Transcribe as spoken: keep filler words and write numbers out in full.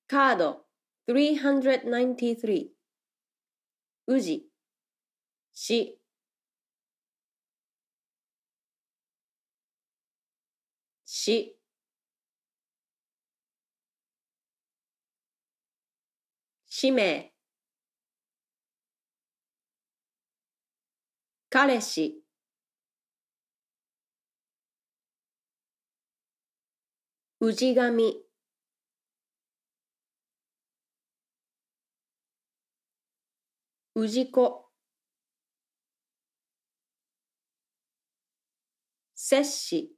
カードさんびゃくきゅうじゅうさん。宇治、し、し、氏名、彼氏、氏神、氏子、摂氏、